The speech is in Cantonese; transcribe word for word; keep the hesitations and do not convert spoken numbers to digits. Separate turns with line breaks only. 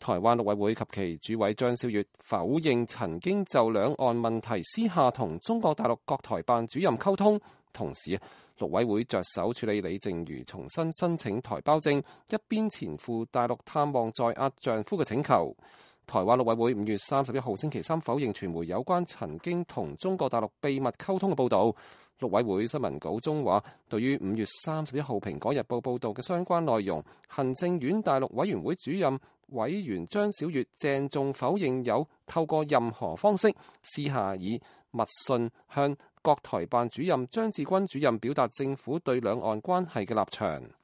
台灣陸委會及其主委張小月否認曾經就兩岸問題私下同中國大陸國台辦主任溝通，同時陸委會着手處理李淨瑜重新申請台胞證，一邊前赴大陸探望在押丈夫嘅請求。台灣陸委會五月三十一號星期三否認傳媒有關曾經同中國大陸秘密溝通嘅報導。陸委會新聞稿中話，對於五月三十一號《蘋果日報》報導嘅相關內容，行政院大陸委員會主任委員張小月鄭重否認有透過任何方式私下以密信向國台辦主任張志軍主任表達政府對兩岸關係嘅立場。